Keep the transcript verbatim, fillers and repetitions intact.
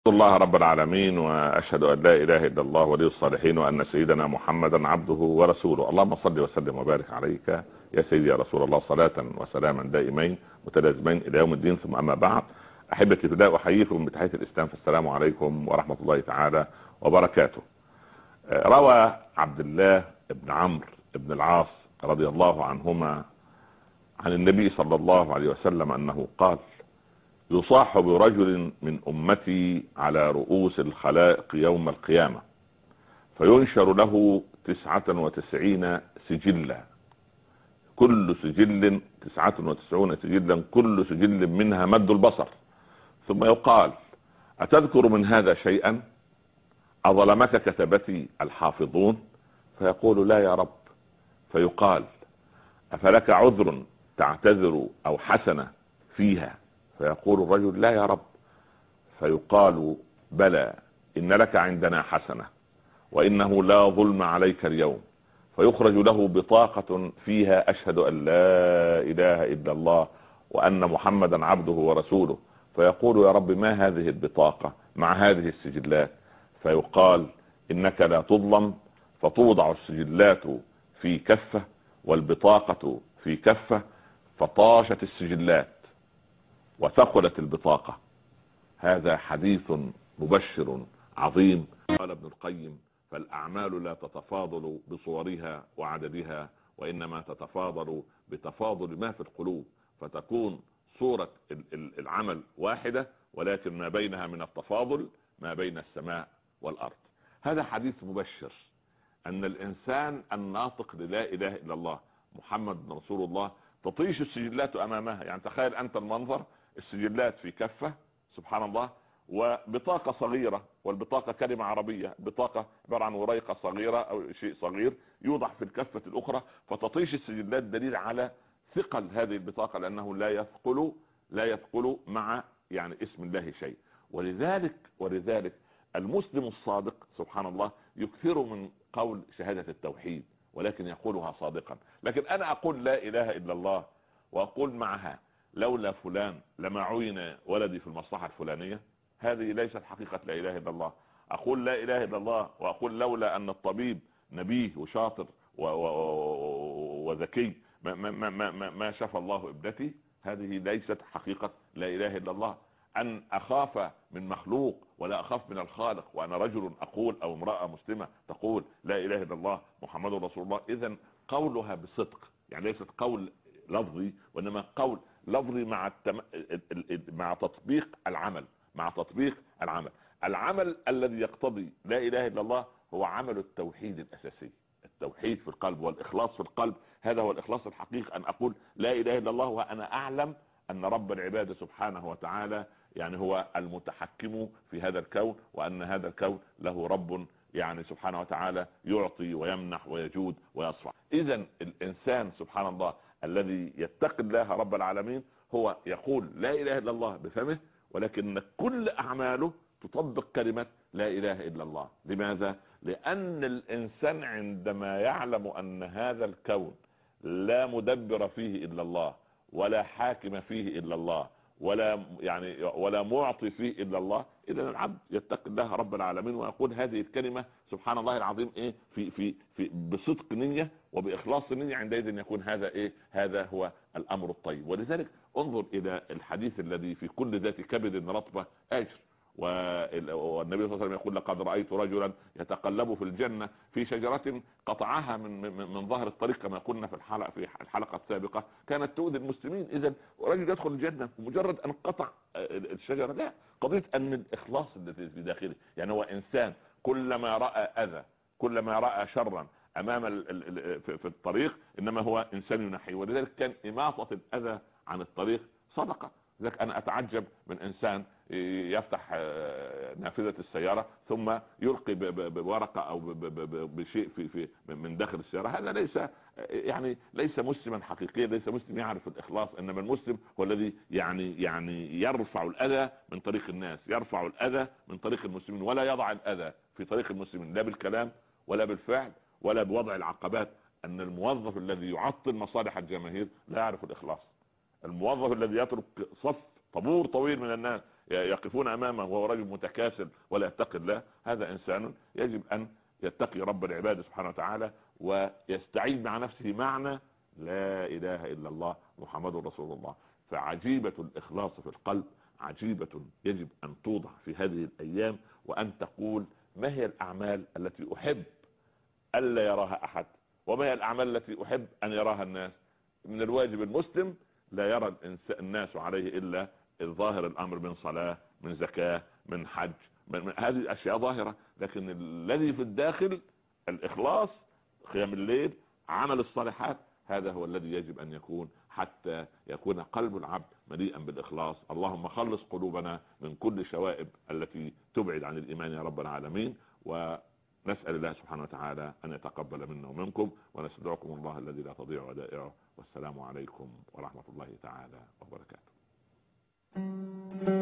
الله رب العالمين، واشهد ان لا اله الا الله ولي الصالحين، وان سيدنا محمدا عبده ورسوله. اللهم صل وسلم وبارك عليك يا سيدي يا رسول الله، صلاة وسلاما دائمين متلازمين الى يوم الدين. ثم اما بعد، احبتي في الله، احييكم بتحية الاسلام، فالسلام عليكم ورحمة الله تعالى وبركاته. روى عبد الله بن عمرو بن العاص رضي الله عنهما عن النبي صلى الله عليه وسلم انه قال: يصاح برجل من امتي على رؤوس الخلائق يوم القيامة، فينشر له تسعة وتسعين سجلا، كل سجل تسعة وتسعون سجلا، كل سجل منها مد البصر. ثم يقال: أتذكر من هذا شيئا؟ أظلمك كتبتي الحافظون؟ فيقول: لا يا رب. فيقال: أفلك عذر تعتذر أو حسنة فيها؟ فيقول الرجل: لا يا رب. فيقال: بلى، إن لك عندنا حسنة، وإنه لا ظلم عليك اليوم. فيخرج له بطاقة فيها: أشهد أن لا إله إلا الله وأن محمدا عبده ورسوله. فيقول: يا رب، ما هذه البطاقة مع هذه السجلات؟ فيقال: إنك لا تظلم. فتوضع السجلات في كفة والبطاقة في كفة، فطاشت السجلات وثقلت البطاقة. هذا حديث مبشر عظيم. قال ابن القيم: فالأعمال لا تتفاضل بصورها وعددها، وإنما تتفاضل بتفاضل ما في القلوب، فتكون صورة العمل واحدة، ولكن ما بينها من التفاضل ما بين السماء والأرض. هذا حديث مبشر أن الإنسان الناطق للا إله إلا الله محمد رسول الله تطيش السجلات أمامها. يعني تخيل أنت المنظر: السجلات في كفة، سبحان الله، وبطاقة صغيرة، والبطاقة كلمة عربية، بطاقة عبارة عن وريقة صغيرة أو شيء صغير يوضع في الكفة الأخرى، فتطيش السجلات، دليل على ثقل هذه البطاقة، لأنه لا يثقل لا يثقل مع يعني اسم الله شيء. ولذلك ولذلك المسلم الصادق سبحان الله يكثر من قول شهادة التوحيد، ولكن يقولها صادقا. لكن أنا أقول لا إله إلا الله وأقول معها: لولا فلان لما عين ولدي في المصلحة الفلانية، هذه ليست حقيقة لا إله إلا الله. أقول لا إله إلا الله وأقول لولا أن الطبيب نبيه وشاطر وذكي ما, ما, ما, ما, ما شفى الله ابنتي، هذه ليست حقيقة لا إله إلا الله. أن أخاف من مخلوق ولا أخاف من الخالق، وأنا رجل أقول أو امرأة مسلمة تقول لا إله إلا الله محمد رسول الله، إذن قولها بصدق، يعني ليست قول لفظي، وإنما قول لفظي مع التم... مع تطبيق العمل مع تطبيق العمل العمل الذي يقتضي لا اله الا الله هو عمل التوحيد الاساسي، التوحيد في القلب والإخلاص في القلب. هذا هو الإخلاص الحقيقي، أن أقول لا إله إلا الله وأنا أعلم أن رب العباد سبحانه وتعالى يعني هو المتحكم في هذا الكون، وأن هذا الكون له رب يعني سبحانه وتعالى يعطي ويمنح ويجود ويصفع. إذن الإنسان سبحان الله الذي يتقي الله رب العالمين هو يقول لا إله إلا الله بفمه، ولكن كل أعماله تطبق كلمة لا إله إلا الله. لماذا؟ لأن الإنسان عندما يعلم أن هذا الكون لا مدبر فيه إلا الله، ولا حاكم فيه إلا الله، ولا يعني ولا معطي فيه إلا الله، إذن العبد يتقي الله رب العالمين ويقول هذه الكلمة سبحان الله العظيم إيه في في في بصدق نية وبإخلاص النية. عندئذ يكون هذا إيه هذا هو الأمر الطيب. ولذلك انظر إلى الحديث الذي في كل ذات كبد رطبة أجر. والنبي صلى الله عليه وسلم يقول: لقد رأيت رجلا يتقلب في الجنة في شجرة قطعها من من, من ظهر الطريق، كما قلنا في الحلقة في الحلقة السابقة، كانت تؤذي المسلمين. إذا رجل يدخل الجنة مجرد أن قطع الشجرة، لا، قضية أن الإخلاص الذي في داخله، يعني هو إنسان كلما رأى أذى كلما رأى شرا أمام في الطريق إنما هو إنسان ينحي. ولذلك كان إماطة الأذى عن الطريق صدقة. لذلك أنا أتعجب من إنسان يفتح نافذة السيارة ثم يلقي بورقة أو بشيء في في من داخل السيارة. هذا ليس يعني ليس مسلما حقيقيا، ليس مسلم يعرف الإخلاص. إنما المسلم هو الذي يعني يعني يرفع الأذى من طريق الناس، يرفع الأذى من طريق المسلمين، ولا يضع الأذى في طريق المسلمين لا بالكلام ولا بالفعل ولا بوضع العقبات. أن الموظف الذي يعطل مصالح الجماهير لا يعرف الإخلاص. الموظف الذي يترك صف طابور طويل من الناس يقفون امامه وهو رجل متكاسل ولا يتقي الله، هذا انسان يجب ان يتقي رب العباد سبحانه وتعالى ويستعيد مع نفسه معنى لا اله الا الله محمد رسول الله. فعجيبة الاخلاص في القلب، عجيبة يجب ان توضع في هذه الايام، وان تقول ما هي الاعمال التي احب الا يراها احد، وما هي الاعمال التي احب ان يراها الناس. من الواجب المسلم لا يرى الناس عليه الا الظاهر الامر من صلاة، من زكاة، من حج، من, من هذه الاشياء ظاهرة، لكن الذي في الداخل الاخلاص، قيام الليل، عمل الصالحات، هذا هو الذي يجب ان يكون حتى يكون قلب العبد مليئا بالاخلاص. اللهم خلص قلوبنا من كل شوائب التي تبعد عن الايمان يا رب العالمين، ونسأل الله سبحانه وتعالى ان يتقبل منا ومنكم، ونستودعكم الله الذي لا تضيع ودائعه، والسلام عليكم ورحمة الله تعالى وبركاته.